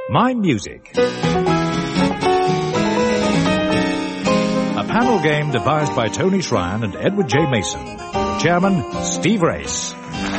My Music. A panel game devised by Tony Shryan and Edward J. Mason. Chairman, Steve Race.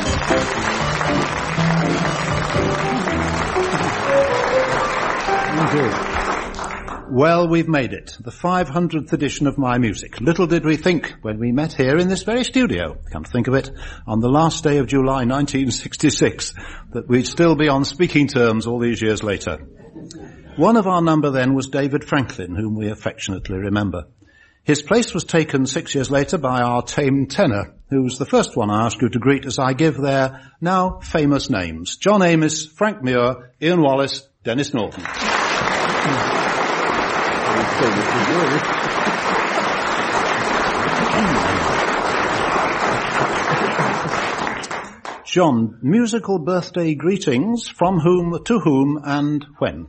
Well, we've made it. The 500th edition of My Music. Little did we think when we met here in this very studio, come to think of it, on the last day of July 1966, that we'd still be on speaking terms all these years later. One of our number then was David Franklin, whom we affectionately remember. His place was taken 6 years later by our tame tenor, who's the first one I ask you to greet as I give their now famous names. John Amos, Frank Muir, Ian Wallace, Dennis Norton. John, musical birthday greetings from whom, to whom, and when?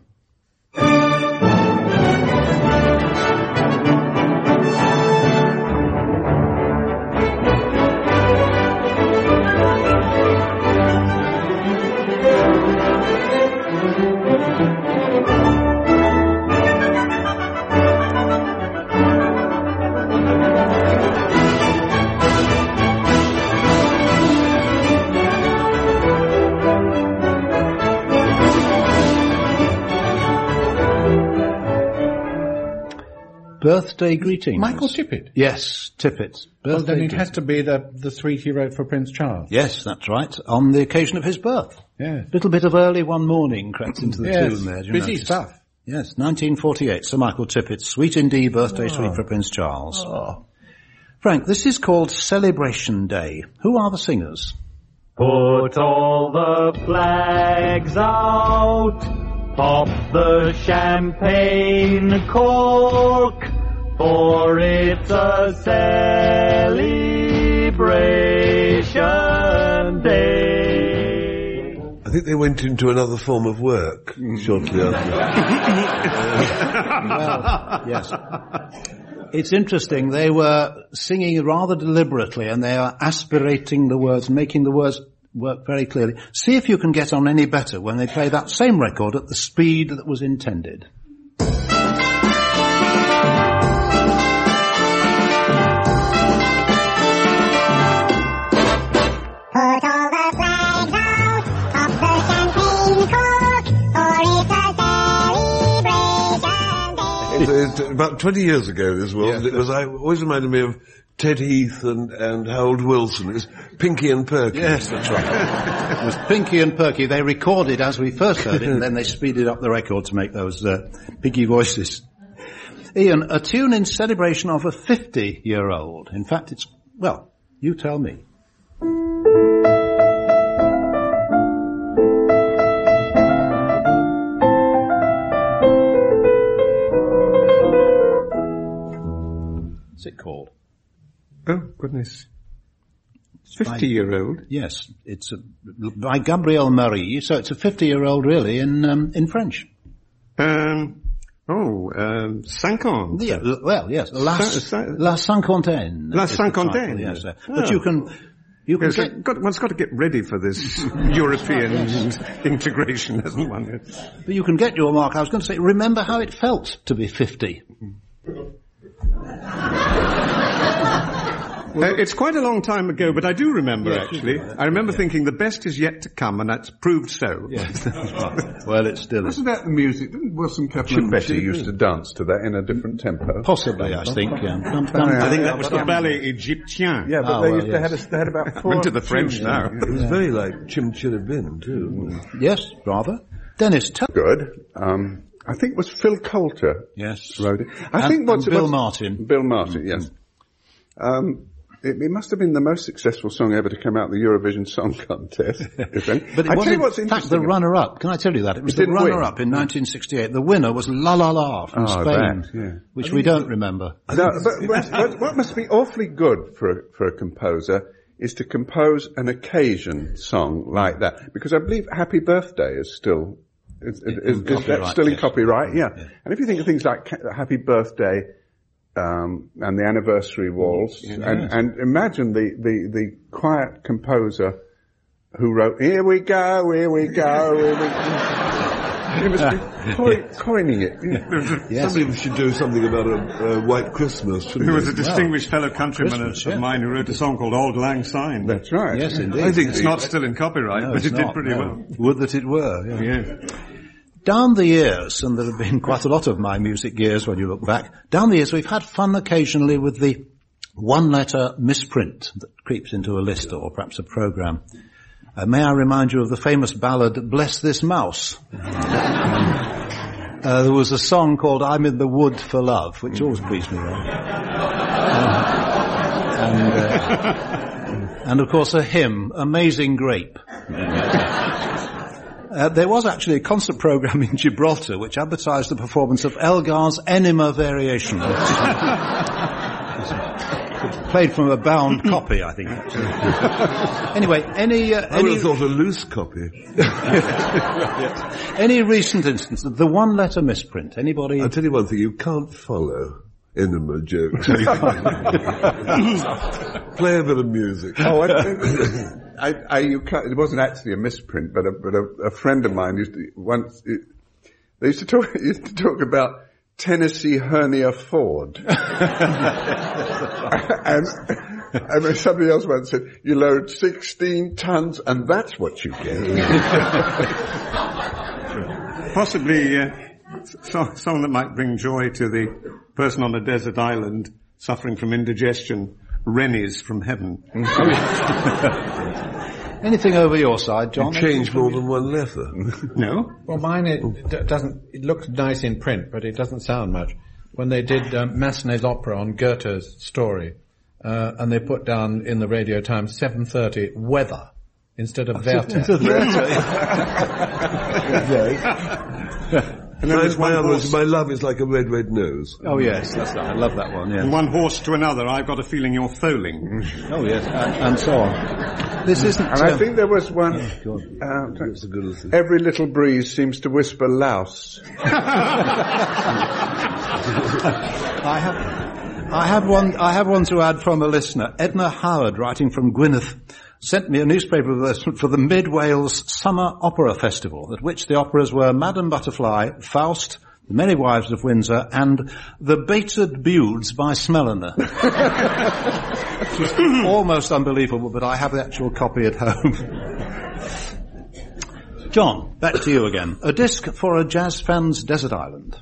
Birthday greetings. Michael Tippett? Yes, Tippett's birthday. Well, then it has to be the suite he wrote for Prince Charles. Yes, that's right, on the occasion of his birth. Yeah. Little bit of Early One Morning crept into the tune there. Busy stuff. Yes, 1948, Sir Michael Tippett's Sweet in D birthday suite for Prince Charles. Oh. Frank, this is called Celebration Day. Who are the singers? Put all the flags out, pop the champagne cork, for it's a celebration day. I think they went into another form of work shortly after. Well, yes. It's interesting, they were singing rather deliberately and they are aspirating the words, making the words work very clearly. See if you can get on any better when they play that same record at the speed that was intended. Put all the flags out, pop the champagne cork, for it's a celebration day. About 20 years ago this was, Yes, it was, I always reminded me of Ted Heath and Harold Wilson. It was Pinky and Perky. Yes, that's right. It was Pinky and Perky. They recorded as we first heard it, and then they speeded up the record to make those piggy voices. Ian, a tune in celebration of a 50-year-old. In fact, it's, well, you tell me. What's it called? Oh, goodness. 50-year-old? Yes, it's by Gabriel Marie, so it's a 50-year-old really in French. Cinquante. Yeah, well, yes, la cinquantaine. La cinquantaine. Yes, but you can Yes, get, one's got to get ready for this European integration, hasn't one? but you can get your mark. I was going to say, remember how it felt to be 50. It's quite a long time ago, but I do remember, actually. I remember thinking the best is yet to come, and that's proved so. Yes, that's right. Well, it still is. Wasn't that the music? Didn't Wilson Kaplan Betty used to dance to that in a different tempo? Possibly, I think. Yeah. I think that was the ballet Egyptien. Yeah, but they had about four. Into the French tunes. now. It was very like Chim Chirabin, too. Yes, rather. Dennis, tell. Good. I think it was Phil Coulter. Yes. Wrote it. And Bill Martin. Bill Martin, yes. It must have been the most successful song ever to come out of the Eurovision Song Contest. But it was, in fact, the runner-up. Can I tell you that? It was the runner-up in 1968. The winner was La La La from Spain, which we don't remember. No, but what must be awfully good for a composer is to compose an occasion song like that. Because I believe Happy Birthday is still... Is that still in copyright? Yeah. And if you think of things like Happy Birthday... and the anniversary waltz, and imagine the quiet composer who wrote "Here we go, here we go, here we go." coining it. Yes. Somebody should do something about a white Christmas, shouldn't Who was a they? distinguished fellow countryman Christmas, of yeah. mine who wrote a song called Auld Lang Syne. That's right. Yes, indeed. I think it's not still in copyright, No, but it's it did not, pretty no. well. Would that it were. Yeah. Yeah. Down the years, and there have been quite a lot of my music years when you look back, down the years we've had fun occasionally with the one-letter misprint that creeps into a list or perhaps a programme. May I remind you of the famous ballad, Bless This Mouse? There was a song called I'm in the Wood for Love, which always pleased me. And of course a hymn, Amazing Grape. There was actually a concert programme in Gibraltar which advertised the performance of Elgar's Enema Variation. Played from a bound copy, I think. Anyway, I would have thought a loose copy. any recent instance of the one-letter misprint? Anybody? I'll tell you one thing, you can't follow enema jokes. Play a bit of music. Oh, it wasn't actually a misprint, but a friend of mine used to they used to talk about Tennessee Hernia Ford. and then somebody else once said, you load 16 tons and that's what you get. Possibly song that might bring joy to the person on a desert island suffering from indigestion, Rennies from Heaven. Anything over your side, John? You change more than one letter. No? Well, mine, it looks nice in print, but it doesn't sound much. When they did Massenet's opera on Goethe's story, and they put down in the Radio Times 7:30 weather instead of Werther. And then there's My one love is like a red, red nose. Oh yes, that's right. I love that one, yeah. one horse to another, I've got a feeling you're foaling. Oh yes, and so on. This isn't... And I think there was one, That's a good thing. every little breeze seems to whisper louse. I have one to add from a listener. Edna Howard, writing from Gwynedd, sent me a newspaper advertisement for the Mid Wales Summer Opera Festival, at which the operas were Madame Butterfly, Faust, The Merry Wives of Windsor, and The Baited Budes by Smellener. It was almost unbelievable, but I have the actual copy at home. John, back to you again. A disc for a jazz fan's desert island.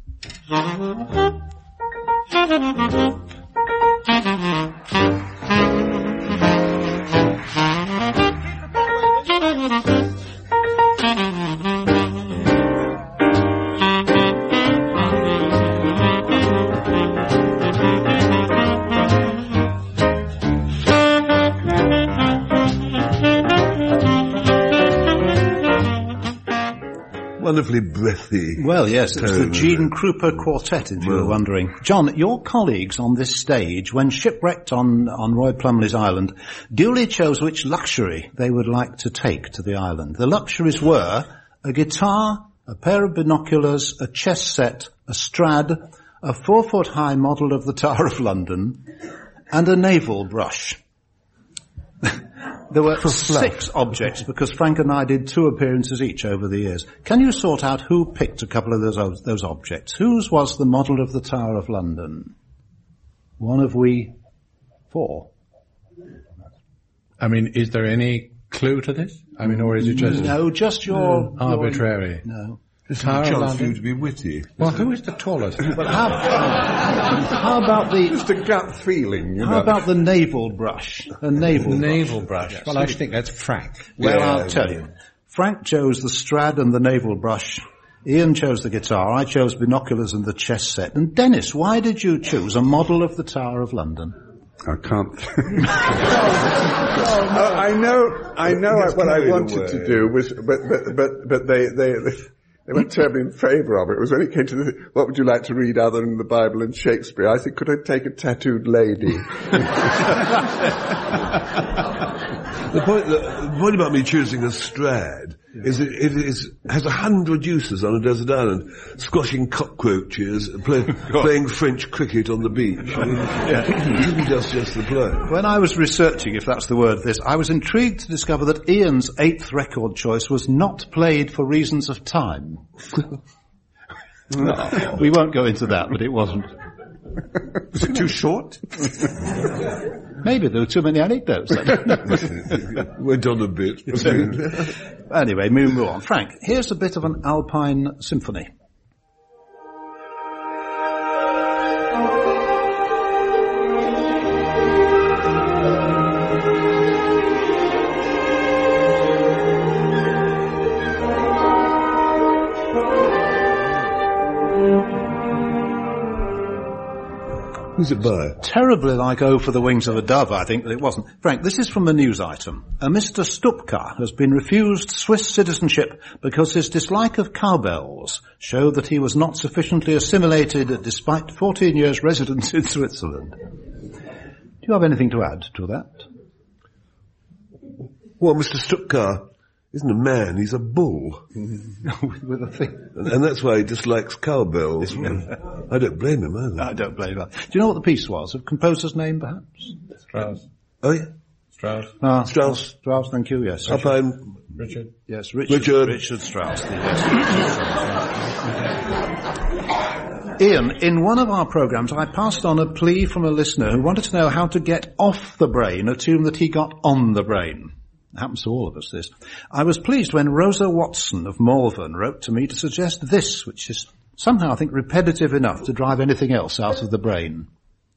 Wonderfully breathy. Well, yes, it's the tone, Gene Krupa Quartet, if you were wondering. John, your colleagues on this stage, when shipwrecked on Roy Plumley's island, duly chose which luxury they would like to take to the island. The luxuries were a guitar, a pair of binoculars, a chess set, a Strad, a 4-foot-high model of the Tower of London, and a naval brush. There were 6 objects because Frank and I did 2 appearances each over the years. Can you sort out who picked a couple of those objects? Whose was the model of the Tower of London? One of we 4. I mean, is there any clue to this? I mean, or is it just... No, just your... arbitrary? No. This is a Tower of chance for London? you to be witty. Well, who is the tallest? But how about the... Just a gut feeling, you know. How about the naval brush? A naval brush. Well, I should think that's Frank. Well, I'll tell you. Frank chose the Strad and the naval brush. Ian chose the guitar. I chose binoculars and the chess set. And Dennis, why did you choose a model of the Tower of London? I can't. I know what I wanted to do was, but they weren't terribly in favour of it. It was when it came to what would you like to read other than the Bible and Shakespeare? I said, could I take a tattooed lady? The point about me choosing a Strad is it has 100 uses on a desert island, squashing cockroaches, playing French cricket on the beach. It isn't just the play. When I was researching, if that's the word, I was intrigued to discover that Ian's 8th record choice was not played for reasons of time. No, we won't go into that, but it wasn't. Was it too short? Maybe there were too many anecdotes. Went on a bit. Anyway, move on. Frank, here's a bit of an Alpine symphony. Who's it by? Terribly like Oh for the Wings of a Dove, I think, but it wasn't. Frank, this is from a news item. A Mr. Stupka has been refused Swiss citizenship because his dislike of cowbells showed that he was not sufficiently assimilated despite 14 years residence in Switzerland. Do you have anything to add to that? Well, Mr. Stupka isn't a man, he's a bull. With a thing. And that's why he dislikes cowbells. I don't blame him either. I don't blame him. Do you know what the piece was? A composer's name, perhaps? Strauss. Oh, yeah? Strauss. Strauss. Strauss, thank you, yes. Alpine. Richard. Yes, Richard Strauss. Yes. Ian, in one of our programmes, I passed on a plea from a listener who wanted to know how to get off the brain a tune that he got on the brain. It happens to all of us, this. I was pleased when Rosa Watson of Malvern wrote to me to suggest this, which is somehow, I think, repetitive enough to drive anything else out of the brain.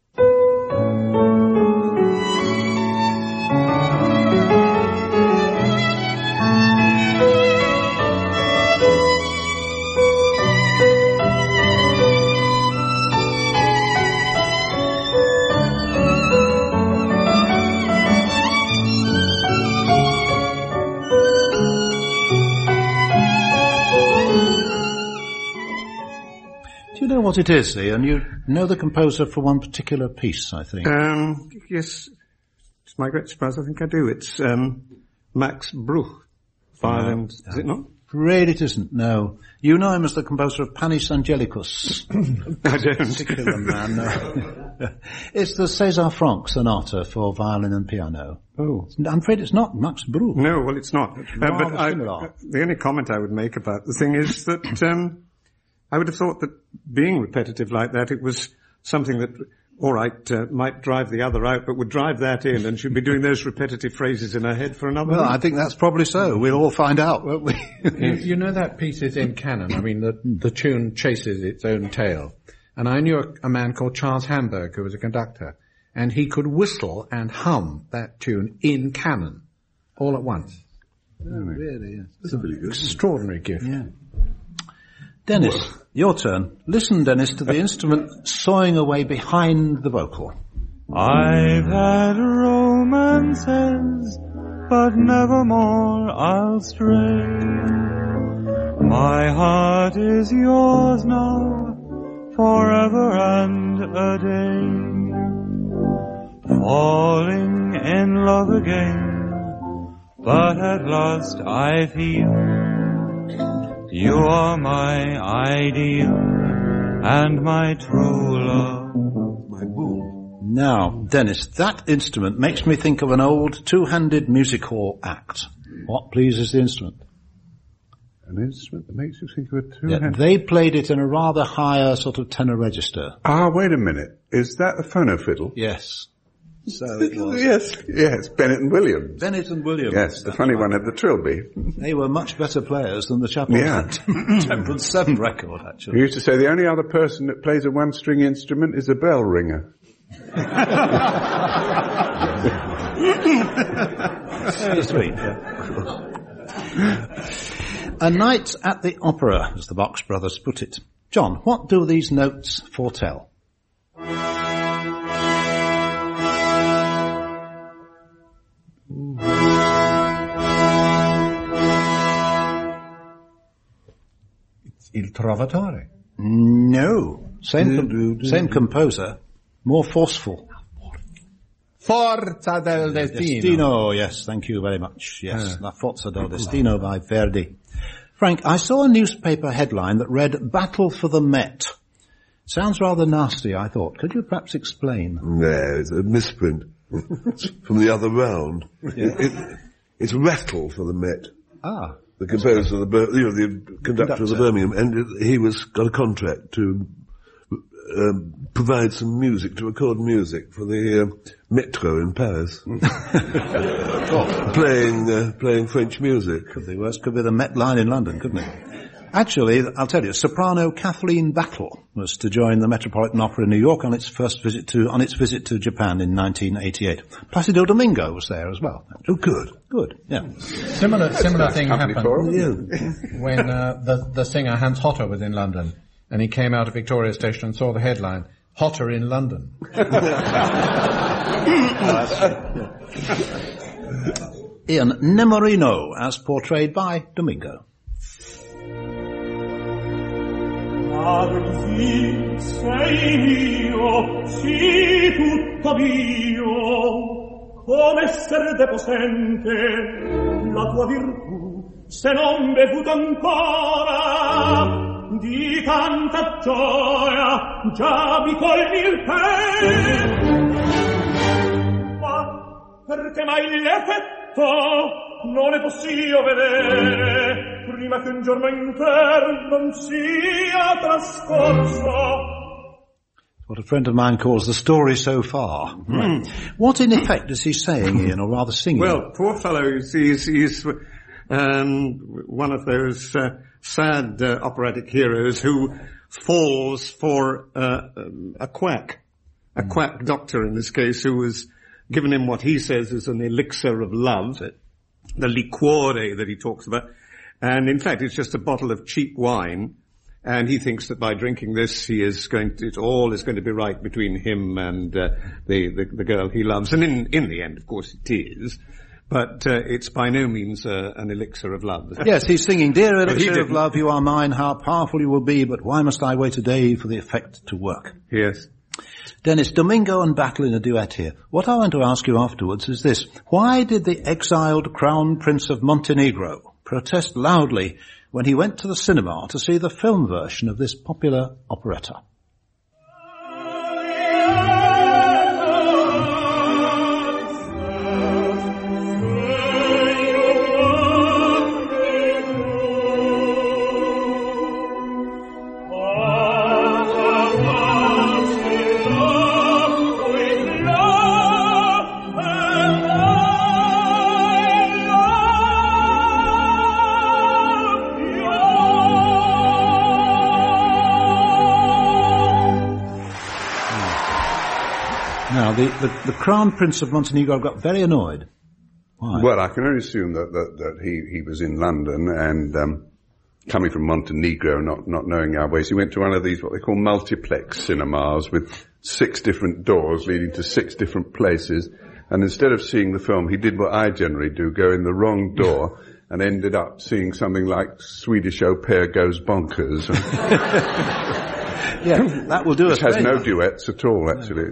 What it is, Ian? You know the composer for one particular piece, I think. Yes, to my great surprise, I think I do. It's Max Bruch, violin. Is it not? Afraid it isn't, no. You know him as the composer of Panis Angelicus. I don't. Particular man, no. It's the César Franck sonata for violin and piano. Oh. I'm afraid it's not Max Bruch. No, well, it's not. rather But similar. the only comment I would make about the thing is that I would have thought that being repetitive like that, it was something that, all right, might drive the other out, but would drive that in, and should be doing those repetitive phrases in her head for another Well, week. I think that's probably so. We'll all find out, won't we? You know that piece is in canon. I mean, the tune chases its own tail. And I knew a man called Charles Hamburg who was a conductor, and he could whistle and hum that tune in canon all at once. Oh, really? Yes. That's a really good. Extraordinary gift. Yeah. Dennis, your turn. Listen, Dennis, to the instrument sawing away behind the vocal. I've had romances, but nevermore I'll stray. My heart is yours now, forever and a day. Falling in love again, but at last I feel you are my ideal and my true love. My bull. Now, Dennis, that instrument makes me think of an old two-handed music hall act. What, please, is the instrument? An instrument that makes you think of a Yeah, two-handed... they played it in a rather higher sort of tenor register. Ah, wait a minute. Is that the phonofiddle? Yes. So it was. Yes, Bennett and Williams. Bennett and Williams. Yes, the funny one had the trilby. They were much better players than the chap on Yeah. the Temperance 7 record, We actually. used to say the only other person that plays a one-string instrument is a bell ringer. Very sweet. Yeah. A night at the opera, as the Box brothers put it. John, what do these notes foretell? Il Trovatore. No. Same composer. More forceful. Forza del Destino. Destino, yes, thank you very much. Yes, La Forza del Destino by Verdi. Frank, I saw a newspaper headline that read, Battle for the Met. Sounds rather nasty, I thought. Could you perhaps explain? No, it's a misprint. It's from the other round. Yeah. It's rattle for the Met. Ah. the composer, the conductor of the Birmingham, and he got a contract to provide some music, to record music for the Metro in Paris. playing French music. Could be worse. Could be the Met Line in London, couldn't it? Actually, I'll tell you, soprano Kathleen Battle was to join the Metropolitan Opera in New York on its visit to Japan in 1988. Placido Domingo was there as well. Oh, good. Good, yeah. Similar thing happened when the singer Hans Hotter was in London, and he came out of Victoria Station and saw the headline, Hotter in London. Ian, Nemorino, as portrayed by Domingo. Sì, sei mio, sì, tutto mio, come esser deposente la tua virtù, se non bevuto ancora di tanta gioia, già mi colmi il petto. Ma perché mai l'effetto non è possibile vedere prima che un giorno intero non sia trascorso. What a friend of mine calls the story so far. Right. What in effect is he saying, Ian, or rather singing? Well, poor fellow, he's one of those sad operatic heroes who falls for a quack doctor in this case, who was given him what he says is an elixir of love, the liquore that he talks about. And in fact, it's just a bottle of cheap wine, and he thinks that by drinking this, it all is going to be right between him and the girl he loves. And in the end, of course, it is. But it's by no means an elixir of love. Yes, he's singing, "Dear elixir of love, you are mine. How powerful you will be, but why must I wait a day for the effect to work?" Yes. Dennis, Domingo and Battle in a duet here. What I want to ask you afterwards is this: why did the exiled Crown Prince of Montenegro protest loudly when he went to the cinema to see the film version of this popular operetta? Now, the Crown Prince of Montenegro got very annoyed. Why? Well, I can only assume that he was in London and coming from Montenegro, not knowing our ways. He went to one of these, what they call multiplex cinemas, with 6 different doors leading to 6 different places. And instead of seeing the film, he did what I generally do, go in the wrong door, and ended up seeing something like Swedish Au Pair Goes Bonkers. Yeah, that will do us. Which has no duets at all, actually.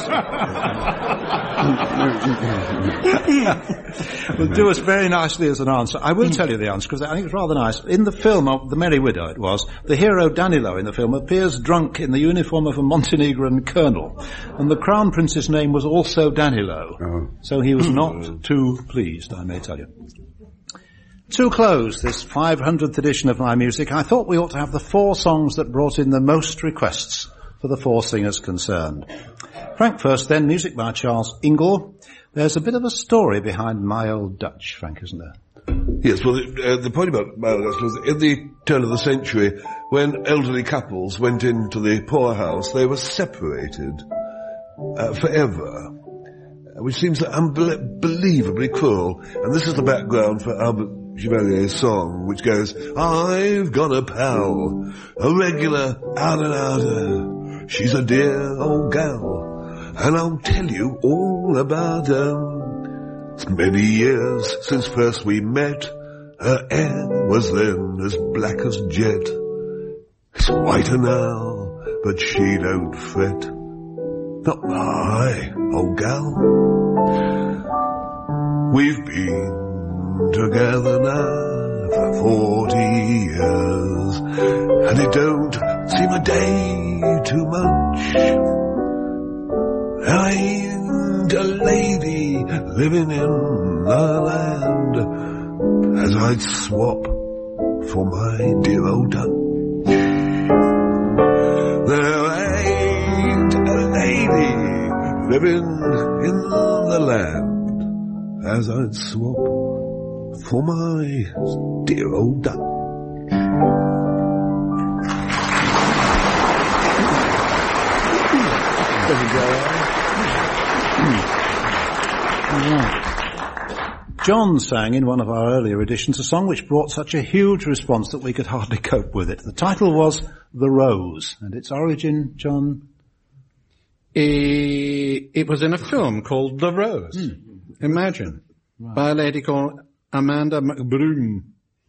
Will do us very nicely as an answer. I will tell you the answer because I think it's rather nice. In the film of The Merry Widow, it was, the hero Danilo in the film appears drunk in the uniform of a Montenegrin colonel, and the Crown Prince's name was also Danilo. Oh. So he was not too pleased, I may tell you. To close this 500th edition of My Music, I thought we ought to have the 4 songs that brought in the most requests for the 4 singers concerned. Frank first, then music by Charles Ingle. There's a bit of a story behind My Old Dutch, Frank, isn't there? Yes, well, the point about My Old Dutch was in the turn of the century, when elderly couples went into the poorhouse, they were separated forever, which seems unbelievably cruel. And this is the background for Albert Chevalier's song, which goes, I've got a pal, a regular out-and-outer. She's a dear old gal, and I'll tell you all about her. It's many years since first we met. Her hair was then as black as jet. It's whiter now, but she don't fret. Not I, old gal. We've been together now for 40 years, and it don't seem a day too much. I ain't a lady living in the land, as I'd swap for my dear old Dutch. There ain't a lady living in the land as I'd swap for my dear old Dutch. John sang in one of our earlier editions a song which brought such a huge response that we could hardly cope with it. The title was The Rose, and its origin, John? It was in a film called The Rose. Imagine. Right. By a lady called Amanda McBroom.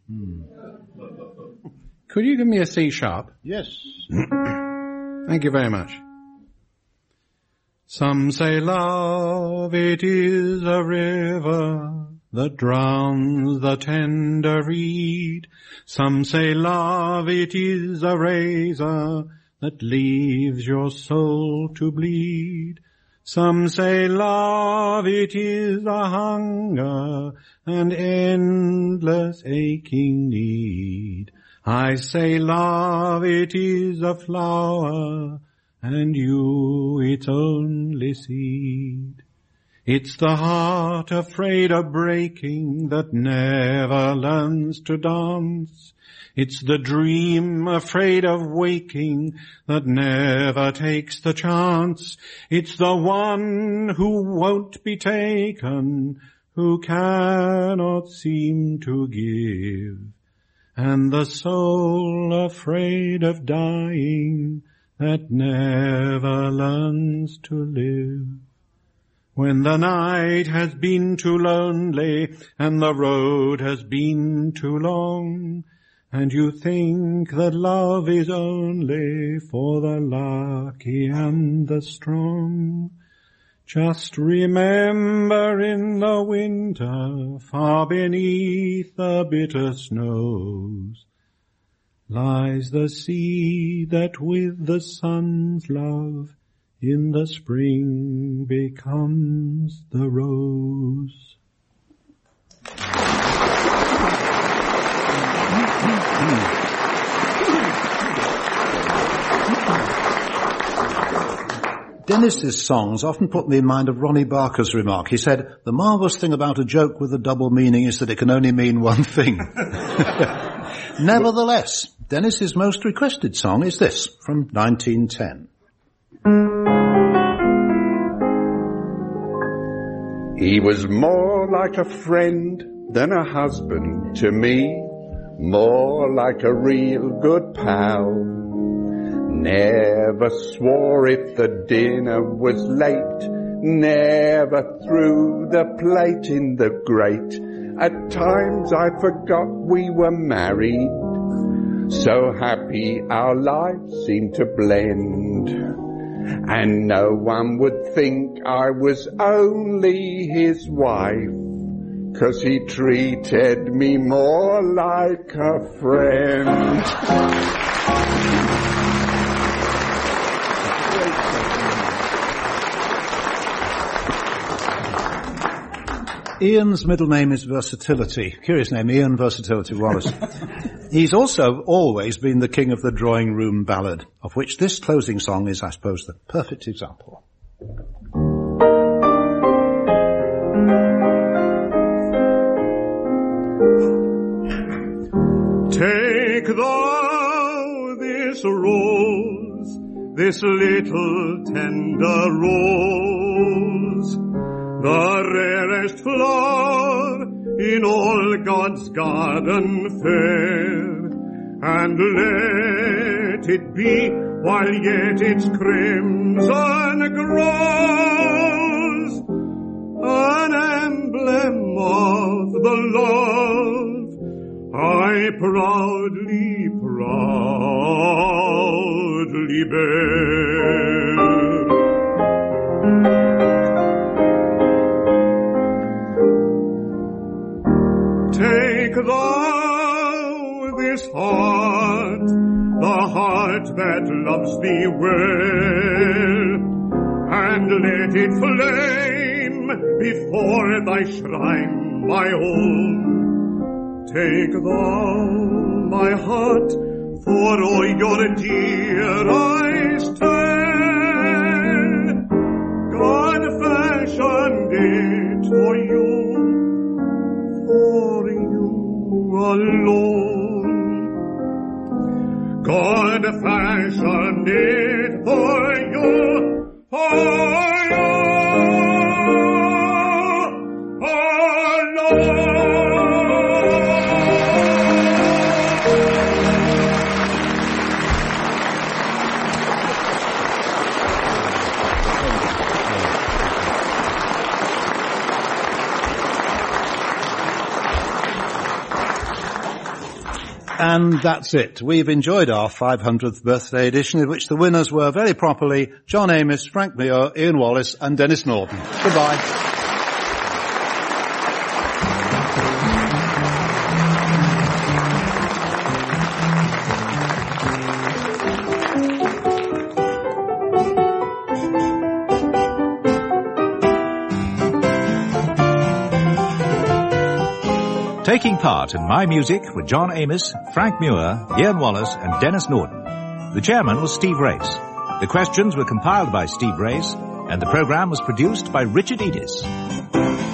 Could you give me a C sharp? Yes. Thank you very much. Some say love, it is a river that drowns the tender reed. Some say love, it is a razor that leaves your soul to bleed. Some say love, it is a hunger and endless aching need. I say love, it is a flower and you its only seed. It's the heart afraid of breaking that never learns to dance. It's the dream afraid of waking that never takes the chance. It's the one who won't be taken, who cannot seem to give. And the soul afraid of dying that never learns to live. When the night has been too lonely and the road has been too long, and you think that love is only for the lucky and the strong, just remember in the winter, far beneath the bitter snows, lies the seed that with the sun's love in the spring becomes the rose. Dennis's songs often put me in mind of Ronnie Barker's remark. He said, the marvellous thing about a joke with a double meaning is that it can only mean one thing. Nevertheless, Dennis's most requested song is this, from 1910. He was more like a friend than a husband to me, more like a real good pal. Never swore if the dinner was late, never threw the plate in the grate. At times I forgot we were married, so happy our lives seemed to blend. And no one would think I was only his wife, 'cause he treated me more like a friend. Ian's middle name is Versatility. Curious name, Ian Versatility Wallace. He's also always been the king of the drawing room ballad, of which this closing song is, I suppose, the perfect example. Take thou this rose, this little tender rose, the rarest flower in all God's garden fair, and let it be while yet its crimson grows, an emblem of the love I proudly bear. Take thou this heart, the heart that loves thee well, and let it flame before thy shrine, my own, Take thou my heart, for all your dear eyes stand. God fashioned it for you alone. God fashioned it for you alone. And that's it. We've enjoyed our 500th birthday edition, in which the winners were very properly John Amos, Frank Muir, Ian Wallace and Dennis Norden. Goodbye. Taking part in My Music were John Amos, Frank Muir, Ian Wallace and Dennis Norden. The chairman was Steve Race. The questions were compiled by Steve Race, and the programme was produced by Richard Edis.